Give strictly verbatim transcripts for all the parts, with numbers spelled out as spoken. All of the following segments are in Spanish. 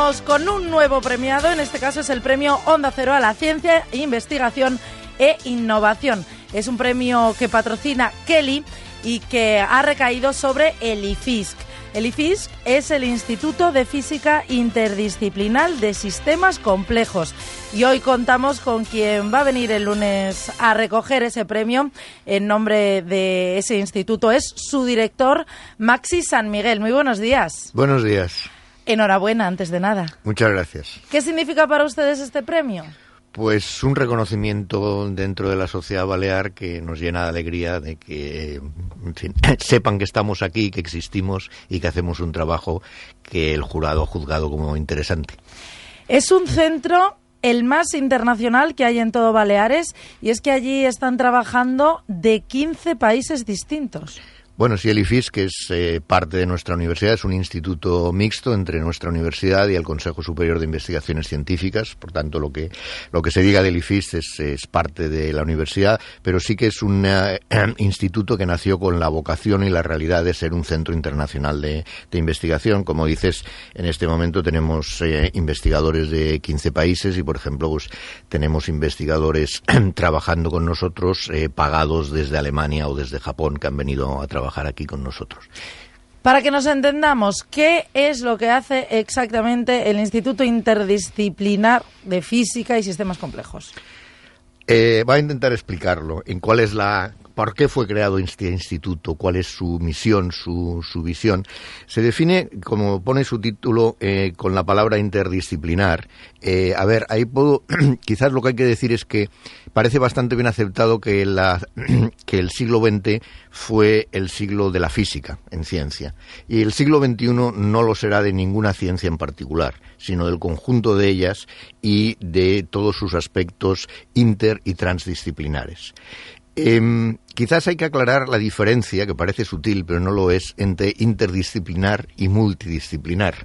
Contamos con un nuevo premiado, en este caso es el premio Onda Cero a la Ciencia, Investigación e Innovación. Es un premio que patrocina Kelly y que ha recaído sobre el I F I S C. El I F I S C es el Instituto de Física Interdisciplinar de Sistemas Complejos y hoy contamos con quien va a venir el lunes a recoger ese premio en nombre de ese instituto. Es su director, Maxi San Miguel. Muy buenos días. Buenos días. Enhorabuena, antes de nada. Muchas gracias. ¿Qué significa para ustedes este premio? Pues un reconocimiento dentro de la sociedad balear que nos llena de alegría de que, en fin, sepan que estamos aquí, que existimos y que hacemos un trabajo que el jurado ha juzgado como interesante. Es un centro el más internacional que hay en todo Baleares y es que allí están trabajando de quince países distintos. Bueno, sí, el I F I S, que es eh, parte de nuestra universidad, es un instituto mixto entre nuestra universidad y el Consejo Superior de Investigaciones Científicas. Por tanto, lo que lo que se diga del I F I S es, es parte de la universidad, pero sí que es un eh, instituto que nació con la vocación y la realidad de ser un centro internacional de, de investigación. Como dices, en este momento tenemos eh, investigadores de quince países y, por ejemplo, pues tenemos investigadores trabajando con nosotros, eh, pagados desde Alemania o desde Japón, que han venido a trabajar aquí con nosotros. Para que nos entendamos, ¿qué es lo que hace exactamente el Instituto Interdisciplinar de Física y Sistemas Complejos? Eh, voy a intentar explicarlo. En cuál es la, ¿Por qué fue creado este instituto? ¿Cuál es su misión, su, su visión? Se define, como pone su título, eh, con la palabra interdisciplinar. Eh, a ver, ahí puedo, quizás lo que hay que decir es que parece bastante bien aceptado que, la, que el siglo veinte fue el siglo de la física en ciencia. Y el siglo veintiuno no lo será de ninguna ciencia en particular, sino del conjunto de ellas y de todos sus aspectos inter- y transdisciplinares. Eh, quizás hay que aclarar la diferencia, que parece sutil, pero no lo es, entre interdisciplinar y multidisciplinar.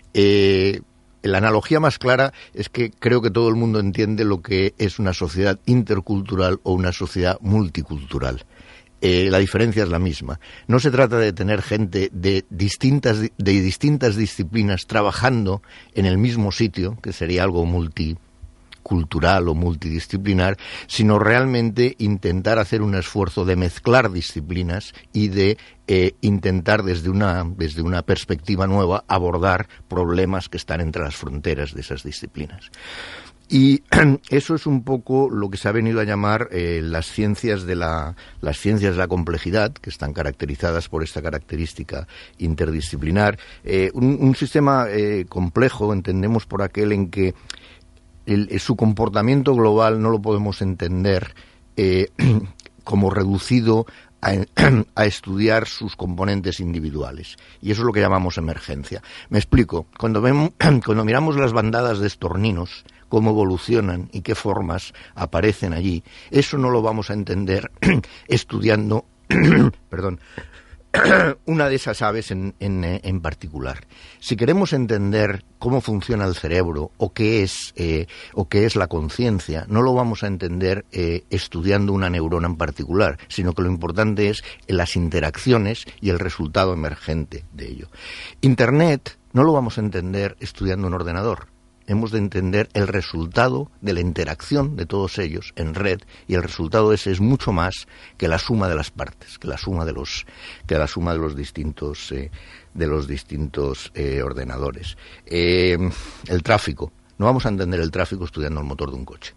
Eh, la analogía más clara es que creo que todo el mundo entiende lo que es una sociedad intercultural o una sociedad multicultural. Eh, la diferencia es la misma. No se trata de tener gente de distintas, de distintas disciplinas trabajando en el mismo sitio, que sería algo multicultural o multidisciplinar, sino realmente intentar hacer un esfuerzo de mezclar disciplinas y de eh, intentar desde una, desde una perspectiva nueva abordar problemas que están entre las fronteras de esas disciplinas. Y eso es un poco lo que se ha venido a llamar eh, las ciencias de la las ciencias de la complejidad, que están caracterizadas por esta característica interdisciplinar. Eh, un, un sistema eh, complejo entendemos por aquel en que el, su comportamiento global no lo podemos entender eh, como reducido A, a estudiar sus componentes individuales. Y eso es lo que llamamos emergencia. Me explico. Cuando, vemos, cuando miramos las bandadas de estorninos, cómo evolucionan y qué formas aparecen allí, eso no lo vamos a entender estudiando perdón, una de esas aves en, en, en particular. Si queremos entender cómo funciona el cerebro o qué es eh, o qué es la conciencia, no lo vamos a entender eh, estudiando una neurona en particular, sino que lo importante es las interacciones y el resultado emergente de ello. Internet no lo vamos a entender estudiando un ordenador. Hemos de entender el resultado de la interacción de todos ellos en red, y el resultado ese es mucho más que la suma de las partes, que la suma de los, que la suma de los distintos, eh, de los distintos eh, ordenadores. Eh, el tráfico. No vamos a entender el tráfico estudiando el motor de un coche.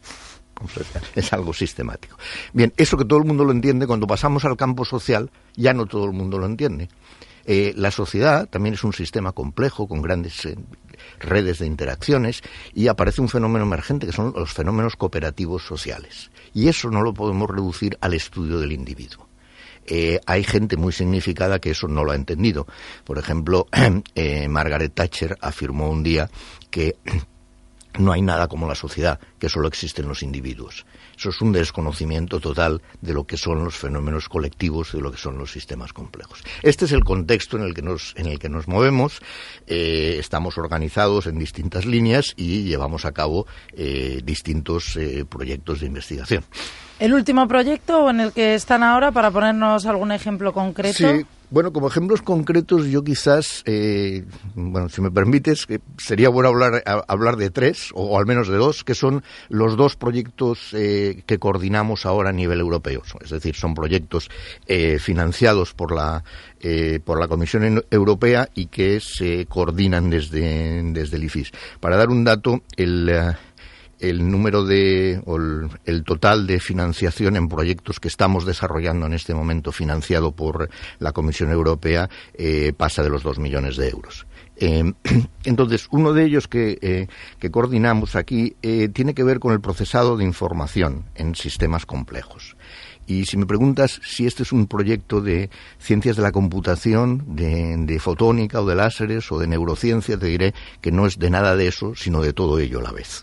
Es algo sistemático. Bien, eso que todo el mundo lo entiende, cuando pasamos al campo social, ya no todo el mundo lo entiende. Eh, la sociedad también es un sistema complejo, con grandes eh, redes de interacciones, y aparece un fenómeno emergente que son los fenómenos cooperativos sociales. Y eso no lo podemos reducir al estudio del individuo. Eh, hay gente muy significada que eso no lo ha entendido. Por ejemplo, eh, Margaret Thatcher afirmó un día que no hay nada como la sociedad, que solo existen los individuos. Eso es un desconocimiento total de lo que son los fenómenos colectivos, de lo que son los sistemas complejos. Este es el contexto en el que nos, en el que nos movemos. Eh, estamos organizados en distintas líneas y llevamos a cabo eh, distintos eh, proyectos de investigación. ¿El último proyecto en el que están ahora, para ponernos algún ejemplo concreto? Sí. Bueno, como ejemplos concretos, yo quizás, eh, bueno, si me permites, eh, sería bueno hablar a, hablar de tres, o, o al menos de dos, que son los dos proyectos eh, que coordinamos ahora a nivel europeo. Es decir, son proyectos eh, financiados por la eh, por la Comisión Europea y que se coordinan desde, desde el I F I S. Para dar un dato, el... Uh, el número de, o el, el total de financiación en proyectos que estamos desarrollando en este momento financiado por la Comisión Europea eh, pasa de los dos millones de euros. Eh, entonces, uno de ellos que, eh, que coordinamos aquí eh, tiene que ver con el procesado de información en sistemas complejos. Y si me preguntas si este es un proyecto de ciencias de la computación, de, de fotónica o de láseres o de neurociencia, te diré que no es de nada de eso, sino de todo ello a la vez.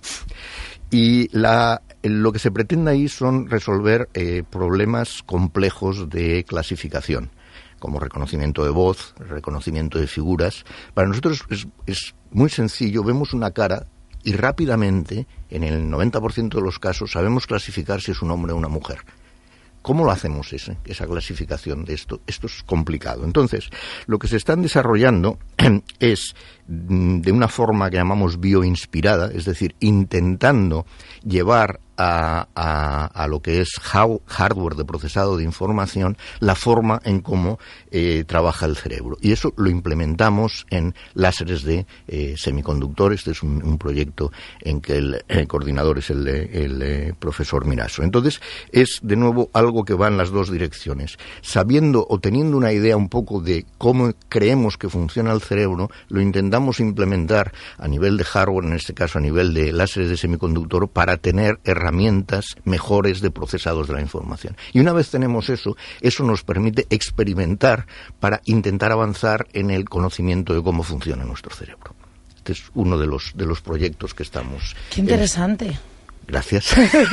Y la, lo que se pretende ahí son resolver eh, problemas complejos de clasificación, como reconocimiento de voz, reconocimiento de figuras. Para nosotros es, es muy sencillo, vemos una cara y rápidamente, en el noventa por ciento de los casos, sabemos clasificar si es un hombre o una mujer. ¿Cómo lo hacemos ese, esa clasificación de esto? Esto es complicado. Entonces, lo que se están desarrollando es de una forma que llamamos bioinspirada, es decir, intentando llevar a, a, a lo que es how, hardware de procesado de información, la forma en cómo eh, trabaja el cerebro. Y eso lo implementamos en láseres de eh, semiconductores. Este es un, un proyecto en que el, el coordinador es el, el, el profesor Miraso. Entonces, es de nuevo algo que va en las dos direcciones. Sabiendo o teniendo una idea un poco de cómo creemos que funciona el cerebro, lo intentamos implementar a nivel de hardware, en este caso a nivel de láseres de semiconductor, para tener herramientas mejores de procesados de la información. Y una vez tenemos eso, eso nos permite experimentar para intentar avanzar en el conocimiento de cómo funciona nuestro cerebro. Este es uno de los, de los proyectos que estamos... ¡Qué interesante! En... Gracias.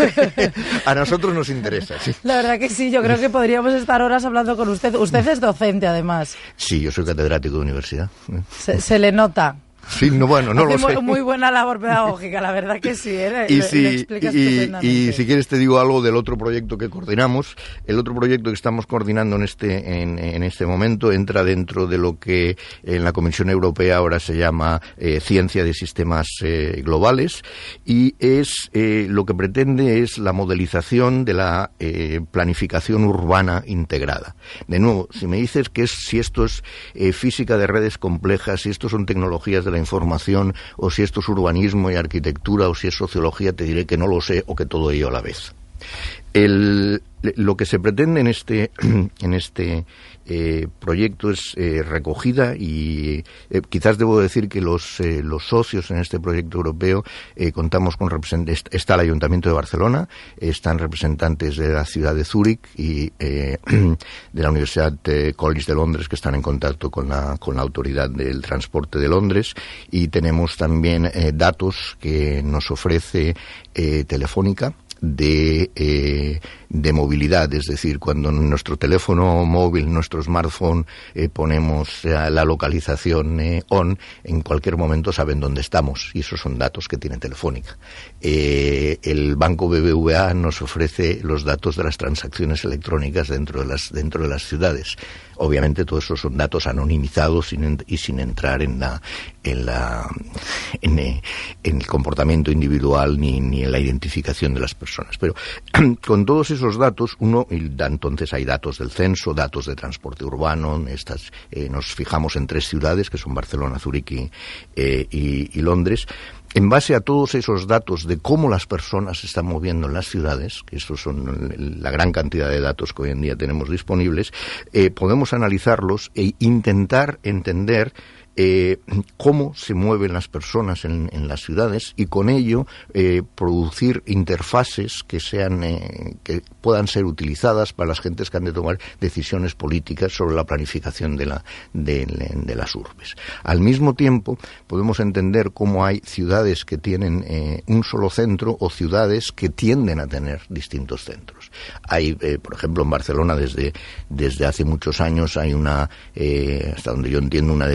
A nosotros nos interesa, sí. La verdad que sí, yo creo que podríamos estar horas hablando con usted. Usted es docente, además. Sí, yo soy catedrático de universidad. Se, se le nota. Sí, no, bueno, no Hace lo muy, sé. Muy buena labor pedagógica, la verdad que sí, ¿eh? Y, lo, si, lo explica y, estupendamente. Y si quieres te digo algo del otro proyecto que coordinamos. El otro proyecto que estamos coordinando en este en, en este momento entra dentro de lo que en la Comisión Europea ahora se llama eh, Ciencia de Sistemas eh, Globales, y es eh, lo que pretende es la modelización de la eh, planificación urbana integrada. De nuevo, si me dices que es, si esto es eh, física de redes complejas, si esto son tecnologías de la información, o si esto es urbanismo y arquitectura, o si es sociología, te diré que no lo sé, o que todo ello a la vez. El, lo que se pretende en este, en este eh, proyecto es eh, recogida y eh, quizás debo decir que los, eh, los socios en este proyecto europeo eh, contamos con representantes. Está el Ayuntamiento de Barcelona, están representantes de la ciudad de Zúrich y eh, de la Universidad eh, College de Londres, que están en contacto con la, con la Autoridad del Transporte de Londres, y tenemos también eh, datos que nos ofrece eh, Telefónica de, eh, de movilidad, es decir, cuando en nuestro teléfono móvil, nuestro smartphone, eh, ponemos eh, la localización eh, on, en cualquier momento saben dónde estamos, y esos son datos que tiene Telefónica. Eh, el banco B B V A nos ofrece los datos de las transacciones electrónicas dentro de las, dentro de las ciudades. Obviamente todos esos son datos anonimizados sin, y sin entrar en la en la en, en el comportamiento individual ni, ni en la identificación de las personas. Pero con todos esos datos, uno, y da, entonces hay datos del censo, datos de transporte urbano, estas eh, nos fijamos en tres ciudades que son Barcelona, Zúrich y, eh, y, y Londres. En base a todos esos datos de cómo las personas se están moviendo en las ciudades, que estos son la gran cantidad de datos que hoy en día tenemos disponibles, eh, podemos analizarlos e intentar entender Eh, cómo se mueven las personas en, en las ciudades, y con ello eh, producir interfaces que sean eh, que puedan ser utilizadas para las gentes que han de tomar decisiones políticas sobre la planificación de, la, de, de las urbes. Al mismo tiempo podemos entender cómo hay ciudades que tienen eh, un solo centro, o ciudades que tienden a tener distintos centros. Hay, eh, por ejemplo, en Barcelona desde, desde hace muchos años hay una, eh, hasta donde yo entiendo, una decisión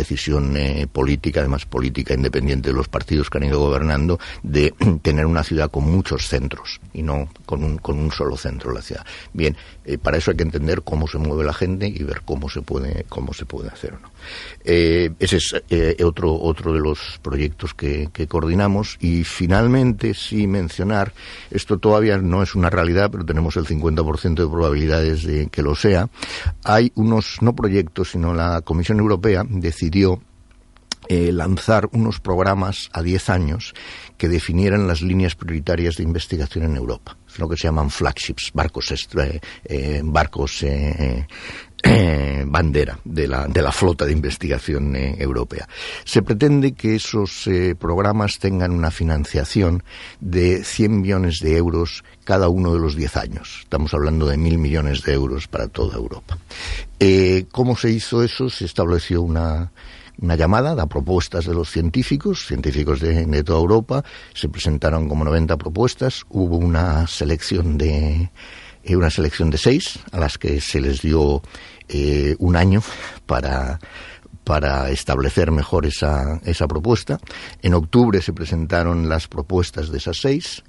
decisión eh, política, además política independiente de los partidos que han ido gobernando, de tener una ciudad con muchos centros y no con un, con un solo centro la ciudad. Bien, eh, para eso hay que entender cómo se mueve la gente y ver cómo se puede, cómo se puede hacer, ¿no? Eh, ese es eh, otro, otro de los proyectos que, que coordinamos. Y finalmente, sí mencionar, esto todavía no es una realidad, pero tenemos el cincuenta por ciento de probabilidades de que lo sea. Hay unos, no proyectos, sino la Comisión Europea decidió eh, lanzar unos programas a diez años que definieran las líneas prioritarias de investigación en Europa. Es lo que se llaman flagships, barcos, eh, eh, barcos eh, eh, bandera de la, de la flota de investigación eh, europea. Se pretende que esos eh, programas tengan una financiación de cien millones de euros cada uno de los diez años. Estamos hablando de mil millones de euros para toda Europa. Eh, ¿Cómo se hizo eso? Se estableció una... una llamada, da propuestas de los científicos, científicos de, de toda Europa. Se presentaron como noventa propuestas, hubo una selección de eh, una selección de seis, a las que se les dio eh, un año para para establecer mejor esa, esa propuesta. En octubre se presentaron las propuestas de esas seis.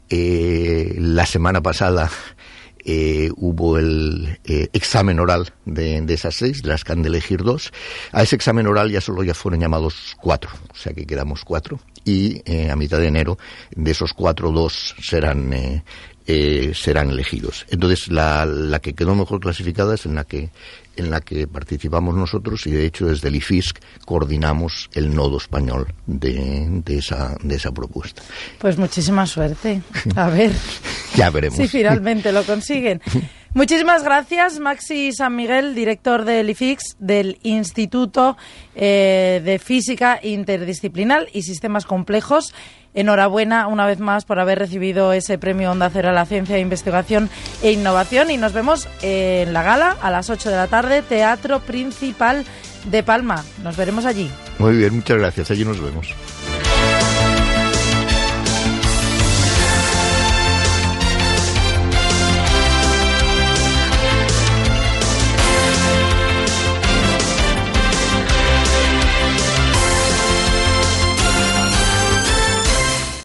Eh, la semana pasada Eh, hubo el eh, examen oral de, de esas seis, de las que han de elegir dos. A ese examen oral ya solo ya fueron llamados cuatro, o sea que quedamos cuatro, y eh, a mitad de enero de esos cuatro, dos serán eh, eh, serán elegidos. Entonces la, la que quedó mejor clasificada es en la que en la que participamos nosotros, y de hecho desde el I F I S C coordinamos el nodo español de, de esa de esa propuesta. Pues muchísima suerte. A ver. Ya veremos. Si finalmente lo consiguen. Muchísimas gracias, Maxi San Miguel, director del I F I X, del Instituto eh, de Física Interdisciplinar y Sistemas Complejos. Enhorabuena una vez más por haber recibido ese premio Onda Cero a la Ciencia, Investigación e Innovación. Y nos vemos en la gala a las ocho de la tarde, Teatro Principal de Palma. Nos veremos allí. Muy bien, muchas gracias. Allí nos vemos.